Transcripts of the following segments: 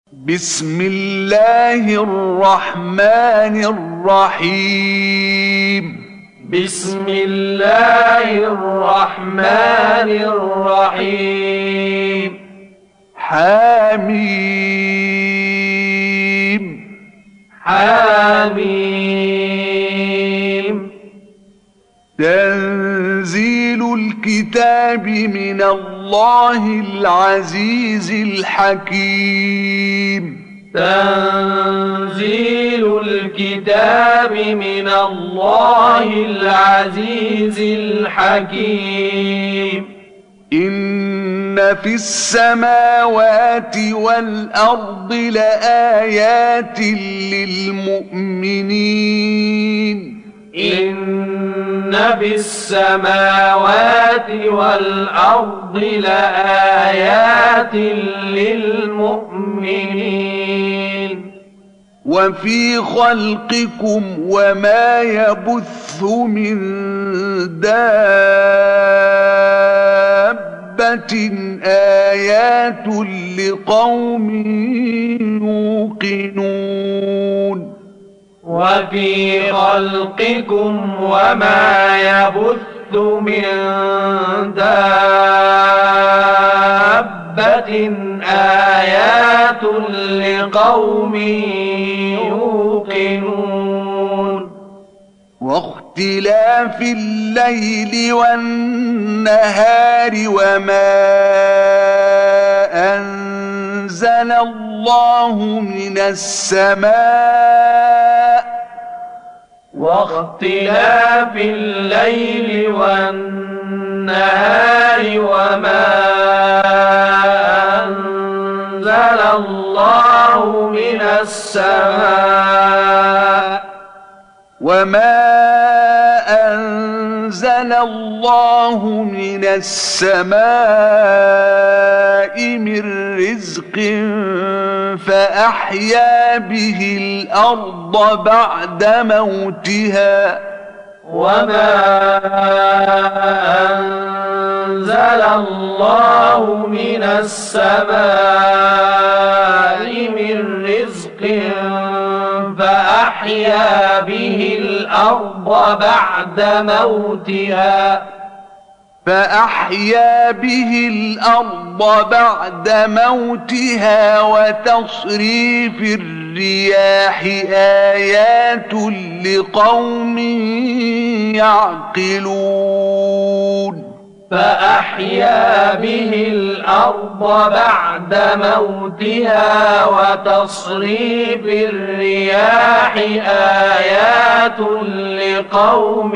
بسم الله الرحمن الرحيم. بسم الله الرحمن الرحيم. حميم حميم. تنزيل الكتاب من الله العزيز الحكيم. تنزيل الكتاب من الله العزيز الحكيم. إن في السماوات والأرض لآيات للمؤمنين. إن في السماوات والأرض لآيات للمؤمنين. وفي خلقكم وما يبث من دابة آيات لقوم يوقنون. وفي خلقكم وما يبث من دابة آيات لقوم يوقنون. واختلاف الليل والنهار وما أنزل الله من السماء. واختلاف الليل والنهار وما أنزل الله من السماء. وما أنزل الله من السماء من رزق فأحيا به الأرض بعد موتها. وما أنزل الله من السماء من رزق فأحيا به الأرض بعد موتها. فأحيا به الأرض بعد موتها وتصريف الرياح آيات لقوم يعقلون. فأحيا به الأرض بعد موتها وتصريف الرياح آيات لقوم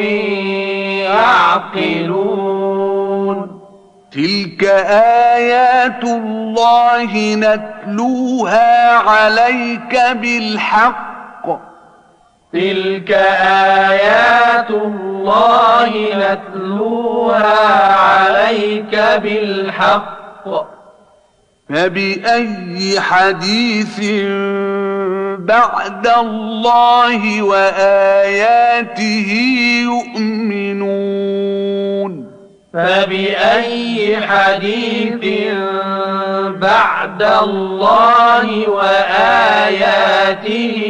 يعقلون. تلك آيات الله نتلوها عليك بالحق. تلك آيات الله نتلوها عليك بالحق. فبأي حديث بعد الله وآياته يؤمنون. فبأي حديث بعد الله وآياته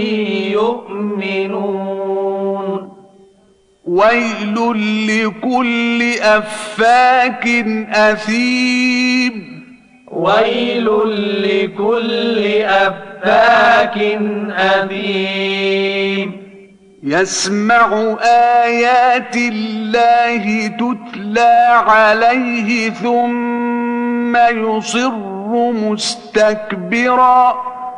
يؤمنون. ويل لكل أفاك أثيم. ويل لكل أفاك أثيم. يسمع آيات الله تتلى عليه ثم يصر مستكبرا.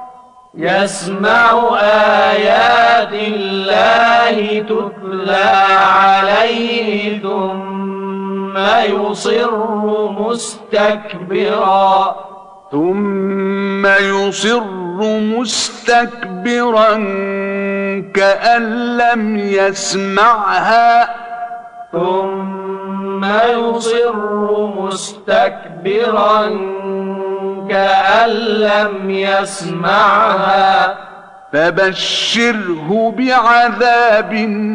يسمع آيات الله تتلى عليه ثم يصر مستكبرا. ثم يصر مستكبرا كأن لم يسمعها. ثم يصر مستكبرا كأن لم يسمعها. فبشره بعذاب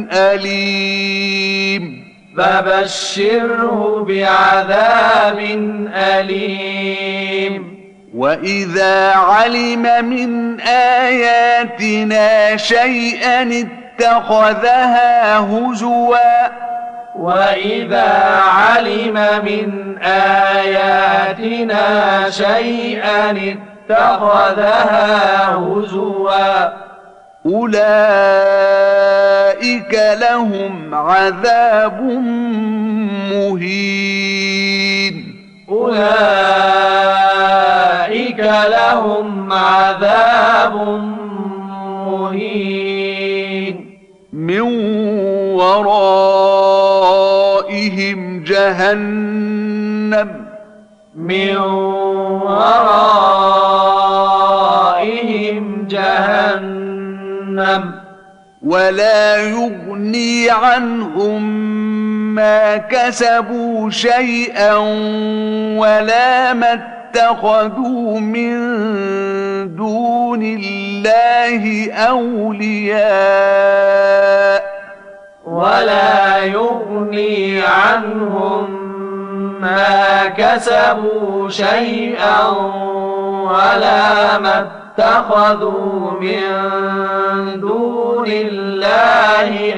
أليم. فبشره بعذاب أليم. وإذا علم من آياتنا شيئا اتخذها هزوا وإذا علم من آياتنا شيئا اتخذها هزوا أولئك لهم عذاب مهين أولئك لهم عذاب مهين من ورائهم جهنم من ورائهم جهنم ولا يغني عنهم ما كسبوا شيئا ولا ما اتخذوا من دون الله أولياء ولا يغني عنهم ما كسبوا شيئا ولا ما اتخذوا من دون الله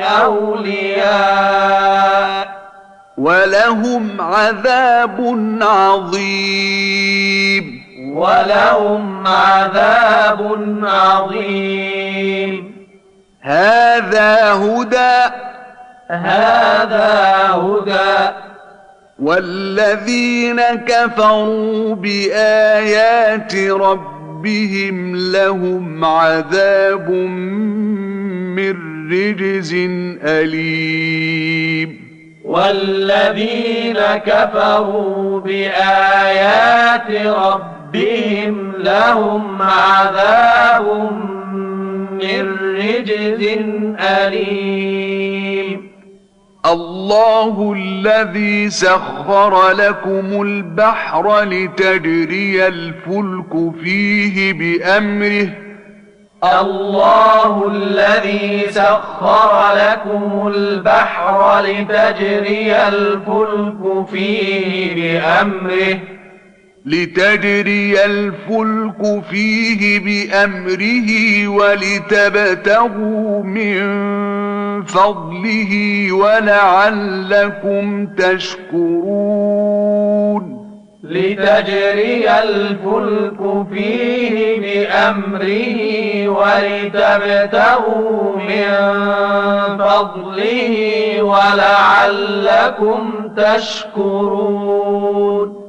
أولياء ولهم عذاب عظيم ولهم عذاب عظيم هذا هدى والذين كفروا بآيات ربهم لهم عذاب من رجز أليم والذين كفروا بآيات ربهم لهم عذاب من رجز أليم الله الذي سخر لكم البحر لتجري الفلك فيه بأمره الله الذي سخر لكم البحر لتجري الفلك فيه بأمره ولتبتغوا من فضله ولعلكم تشكرون لتجري الفلك فيه بأمره ولتبتغوا من فضله ولعلكم تشكرون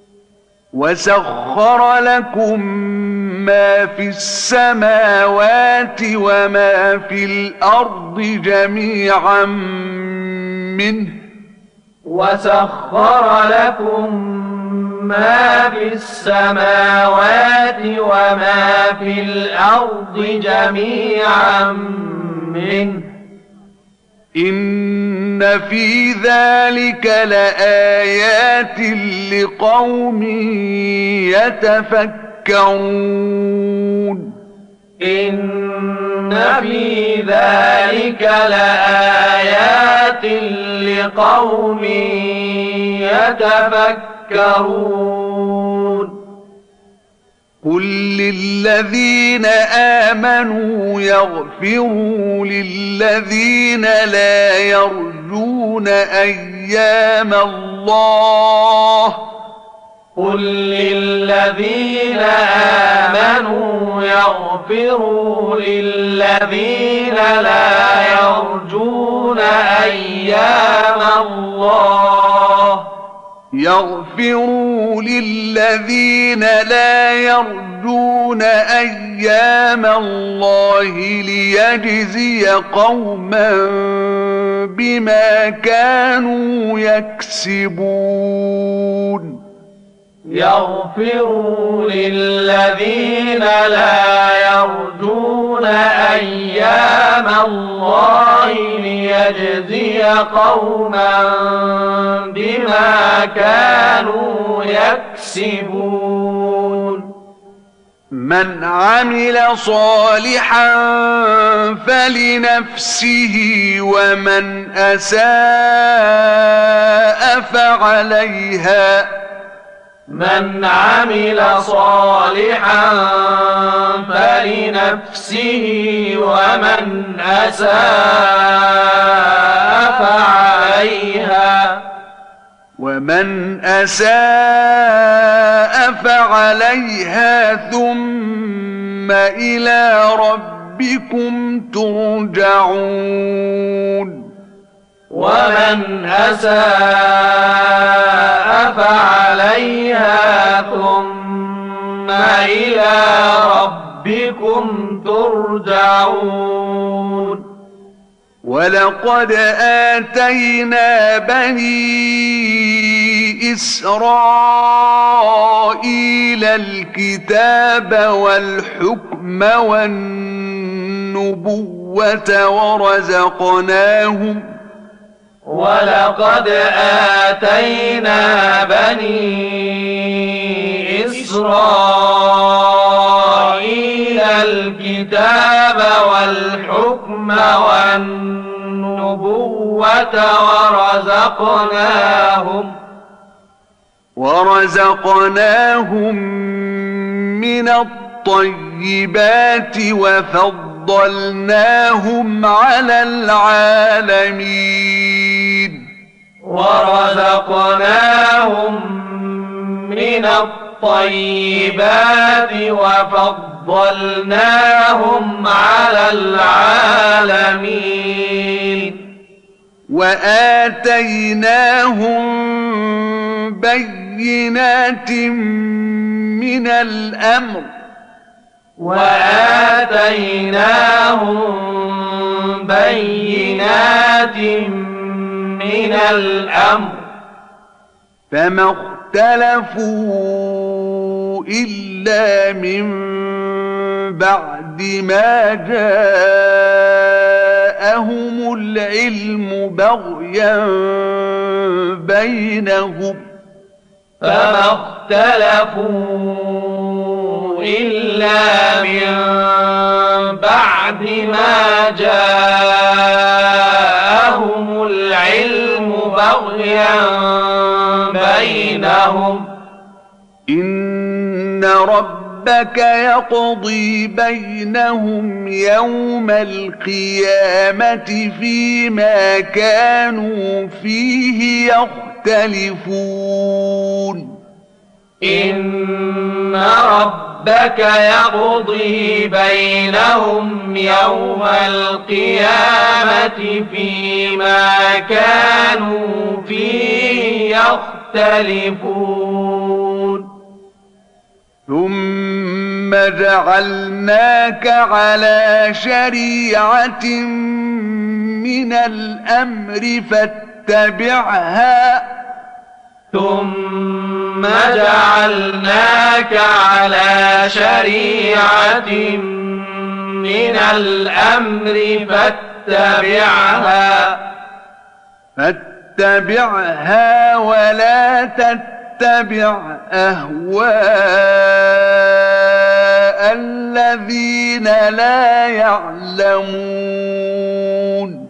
وسخر لكم ما في السماوات وما في الأرض جميعا منه وسخر لكم ما في السماوات وما في الأرض جميعا منه إن في ذلك لآيات لقوم يتفكرون إن في ذلك لآيات لقوم يتفكرون قل للذين آمنوا يغفروا للذين لا يرجون أيام الله قل للذين آمنوا يغفروا للذين لا يرجون أيام الله يغفروا للذين لا يرجون أيام الله ليجزي قوما بما كانوا يكسبون يغفروا للذين لا يرجون أيام الله ليجزي قوما بما كانوا يكسبون من عمل صالحا فلنفسه ومن أساء فعليها من عمل صالحا فلنفسه ومن أساء فعليها ثم إلى ربكم ترجعون ومن أساء فعليها ثم إلى ربكم ترجعون ولقد آتينا بني إسرائيل الكتاب والحكم والنبوة ولقد آتينا بني إسرائيل الكتاب والحكم والنبوة ورزقناهم من الطيبات وفضلناهم على العالمين وآتيناهم بينات من الأمر فما اختلفوا إلا من بعد ما جاءهم العلم بغيا بينهم إن ربك يقضي بينهم يوم القيامة فيما كانوا فيه يختلفون ثم جعلناك على شريعة من الأمر فاتبعها ولا تتبع أهواء الذين لا يعلمون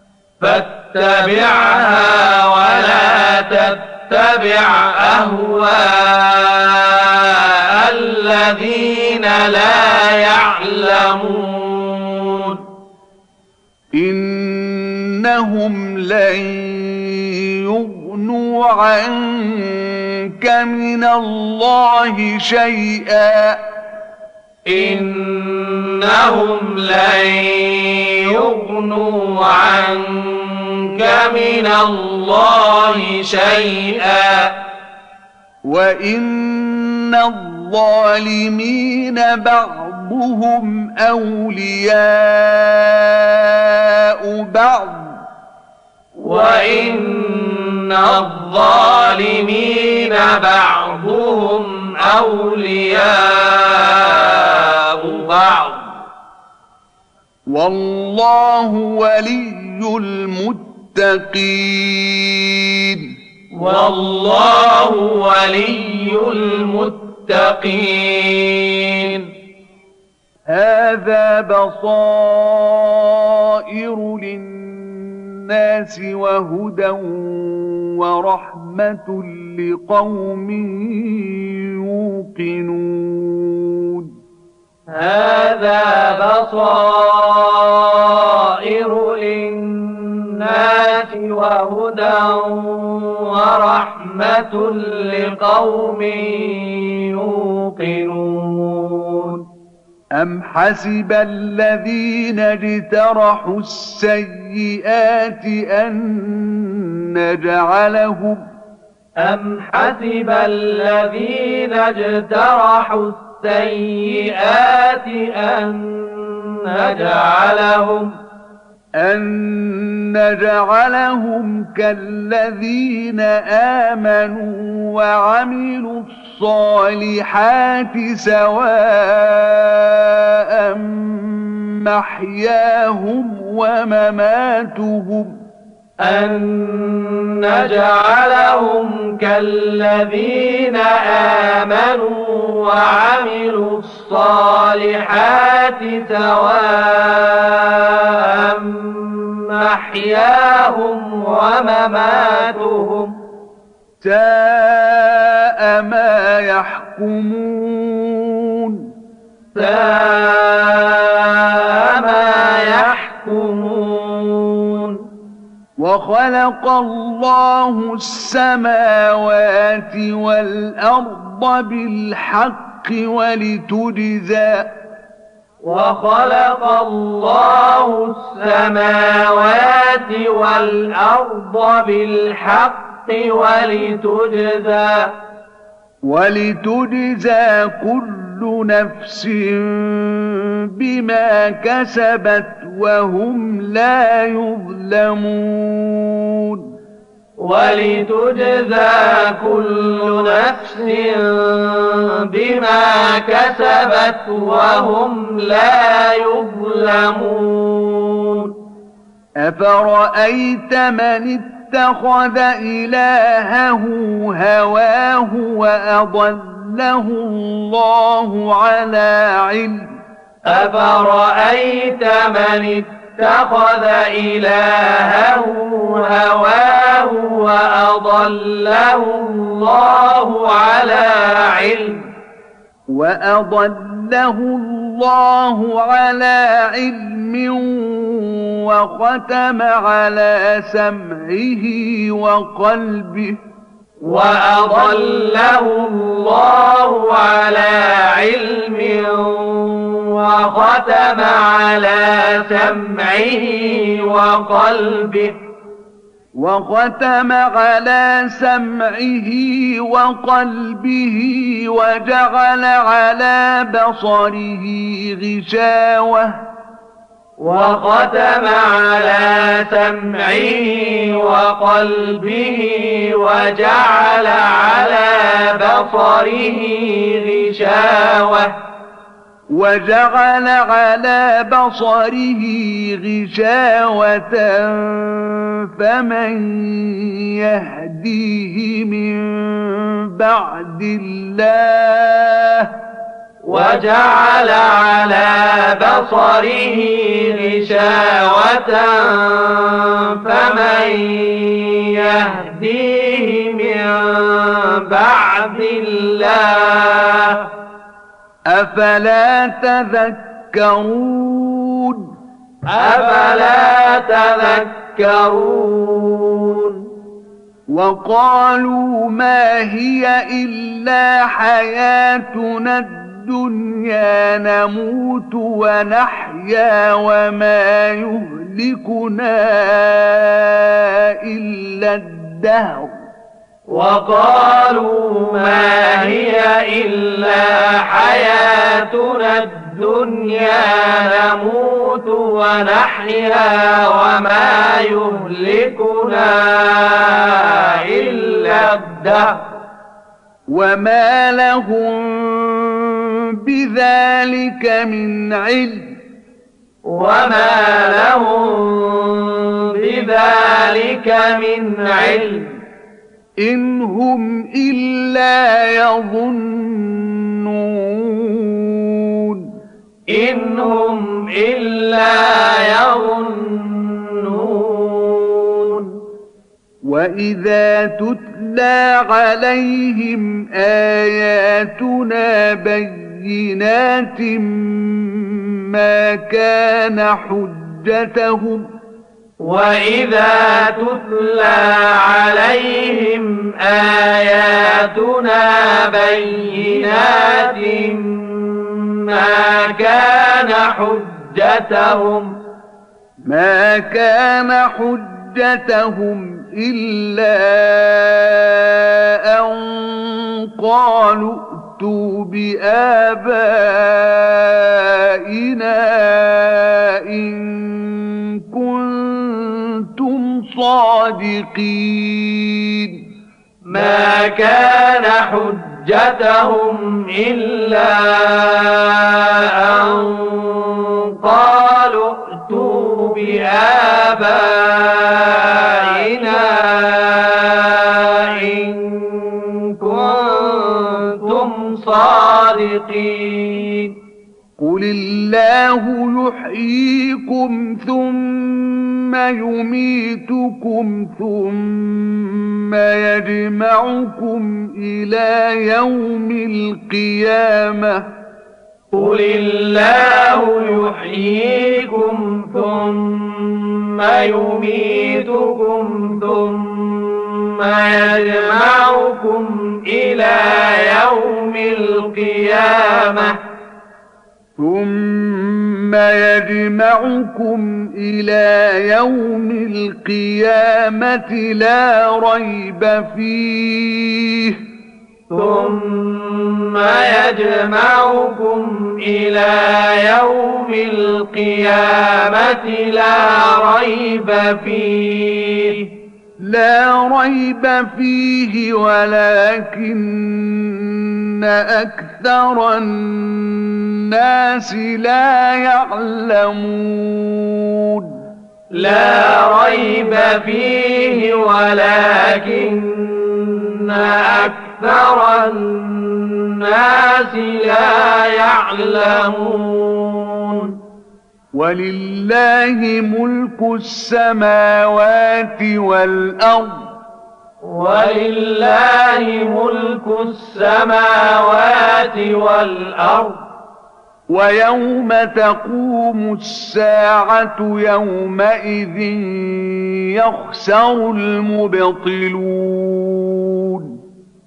إنهم لن يغنوا عنك من الله شيئا وإن الظالمين بعضهم أولياء بعض والله ولي المتقين هذا بصائر للناس وهدى ورحمة لقوم يوقنون هذا بصائر للناس وهدى ورحمة لقوم يوقنون أم حسب الذين اجترحوا السيئات أن نجعلهم أم حسب الذين اجترحوا السيئات أن نجعلهم كالذين آمنوا وعملوا الصالحات سواء محياهم ومماتهم أن نجعلهم كالذين آمنوا وعملوا الصالحات سواء محياهم ومماتهم ساء ما يحكمون ساء ما يحكمون وخلق الله السماوات والأرض بالحق وخلق الله السماوات والأرض بالحق ولتجزى كل نفس بما كسبت وهم لا يظلمون ولتجزى كل نفس بما كسبت وهم لا يظلمون أفرأيت من اتخذ إلهه هواه وأضله الله على علم أفرأيت من اتخذ إلهه هواه وأضله الله على علم وختم على سمعه وقلبه وجعل على بصره غشاوة فمن يهديه من بعد الله وجعل على بصره غشاوة فمن يهديه من بعد الله أفلا تذكرون وقالوا ما هي إلا حياتنا الدنيا نموت ونحيا وما يهلكنا إلا الدهر وقالوا ما هي إلا حياتنا الدنيا نموت ونحيا وما يهلكنا إلا الدهر وما لهم بذلك من علم إن هم إلا يظنون وإذا تتلى عليهم آياتنا بينات ما كان حجتهم وإذا تتلى عليهم آياتنا بينات ما كان حجتهم إلا أن قالوا ائتوا بآبائنا إن كنتم صادقين ما كان حجتهم إلا أن قالوا ائتوا بآبائنا إن كنتم صادقين قل الله يحييكم ثم يميتكم ثم يجمعكم إلى يوم القيامة قل الله يحييكم ثم يميتكم ثم يجمعكم إلى يوم القيامة لا ريب فيه ولكن أكثر الناس لا يعلمون لا ريب فيه ولكن أكثر الناس لا يعلمون ولله ملك السماوات والأرض ويوم تقوم الساعة يومئذ يخسر المبطلون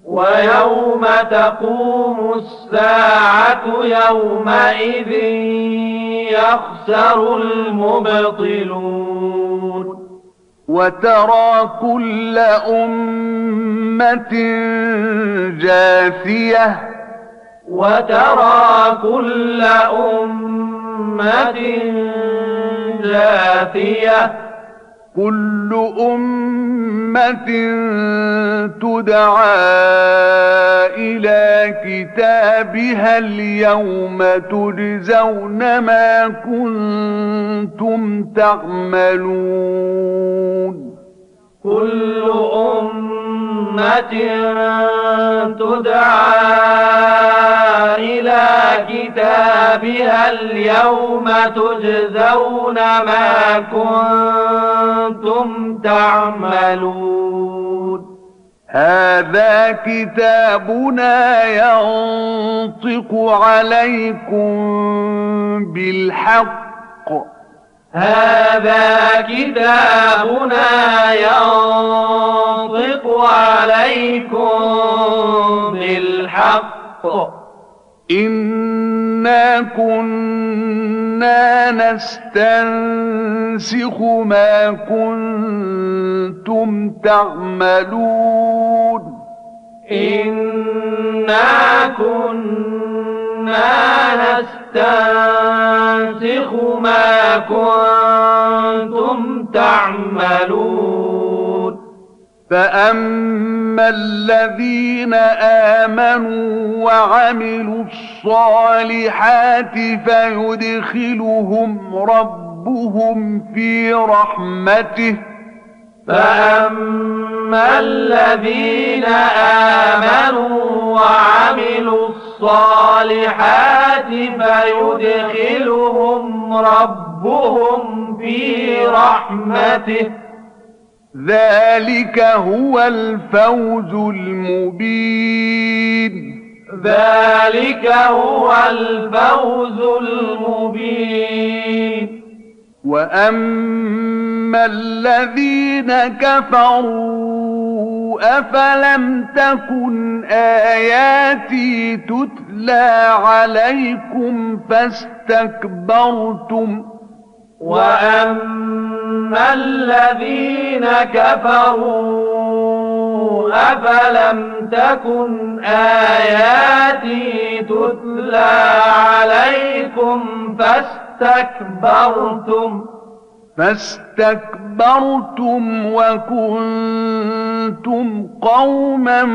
وترى كل أمة جاثية كل أمة تدعى إلى كتابها اليوم تجزون ما كنتم تعملون كل أمة تدعى إلى كتابها اليوم تجزون ما كنتم تعملون هذا كتابنا ينطق عليكم بالحق إنا كنا نستنسخ ما كنتم تعملون فأما الذين آمنوا وعملوا الصالحات فيدخلهم ربهم في رحمته ذلك هو الفوز المبين. ذلك هو الفوز المبين. وأما الذين كفروا أفلم تكن آياتي تتلى عليكم فاستكبرتم. وأما الذين كفروا أفلم تكن آياتي تتلى عليكم فاستكبرتم وكنتم قوما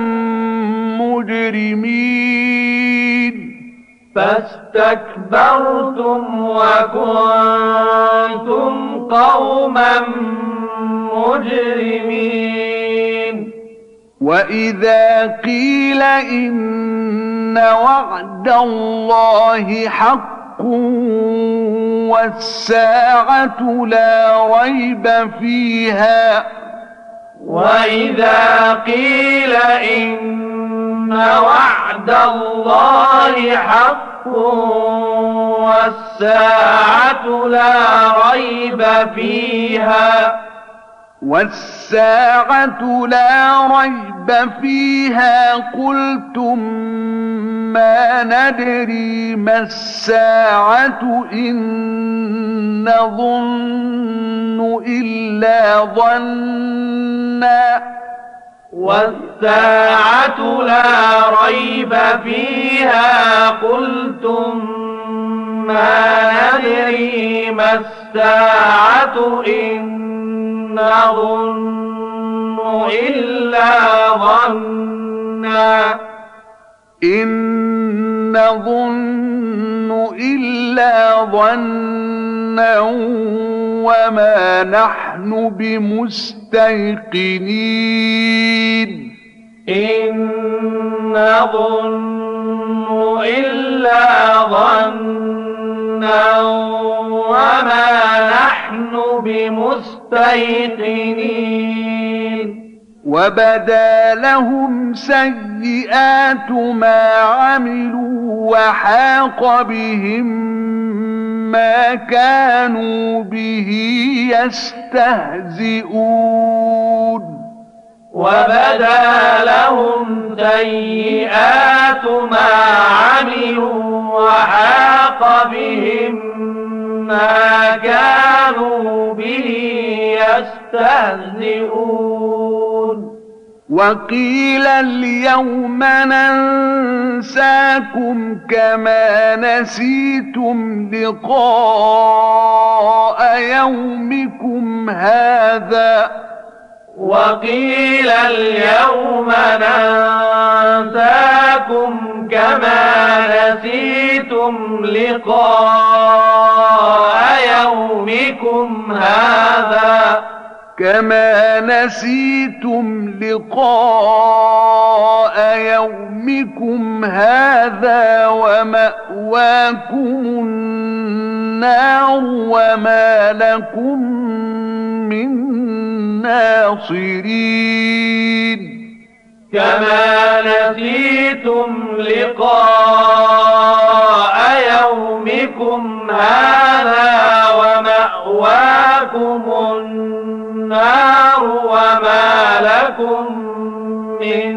مجرمين. فاستكبرتم وكنتم قوما مجرمين. وإذا قيل إن وعد الله حق والساعة لا ريب فيها. وإذا قيل إن وعد الله حق والساعة لا ريب فيها قلتم ما ندري ما الساعة إن نظن إلا ظنا. والساعة لا ريب فيها قلتم ما ندري ما الساعة إن نظن إلا ظنا وما نحن بمستيقنين. إن نظن إلا ظنا وما نحن بمستيقنين. وبدا لهم سيئات ما عملوا وحاق بهم ما كانوا به يستهزئون. وبدا لهم سيئات ما عملوا وحاق بهم ما كانوا به يستهزئون. وقيل اليوم ننساكم كما نسيتم لقاء يومكم هذا. وقيل اليوم ننساكم كما نسيتم لقاء يومكم هذا ومأواكم النار وما لكم من ناصرين. كما نسيتم لقاء يومكم هذا ومأواكم النار وما لكم من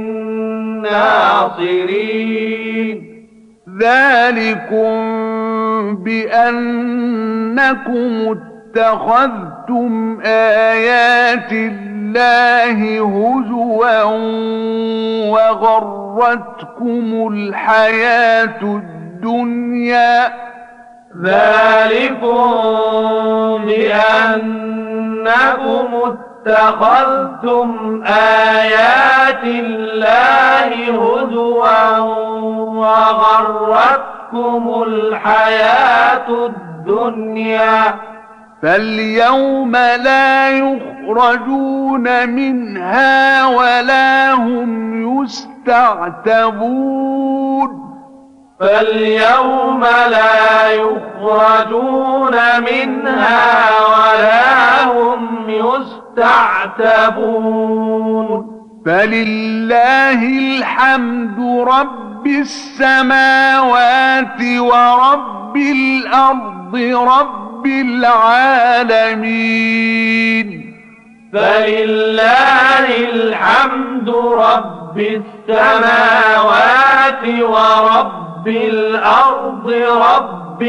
ناصرين. ذلكم بأنكم اتخذتم آيات الله هزوا وغرتكم الحياة الدنيا. ذلكم بأنكم اتخذتم آيات الله هزوا وغرتكم الحياة الدنيا. فاليوم لا يخرجون منها ولا هم يستعتبون. فاليوم لا يخرجون منها ولا هم يستعتبون. تعتبون فلله الحمد رب السماوات ورب الأرض رب العالمين فلله الحمد رب السماوات ورب الأرض رب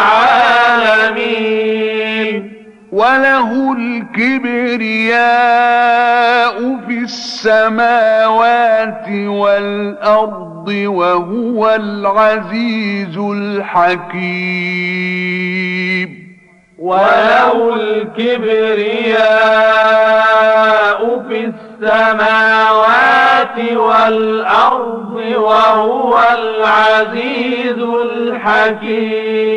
العالمين وله الكبرياء في السماوات والأرض وهو العزيز الحكيم وله الكبرياء في السماوات والأرض وهو العزيز الحكيم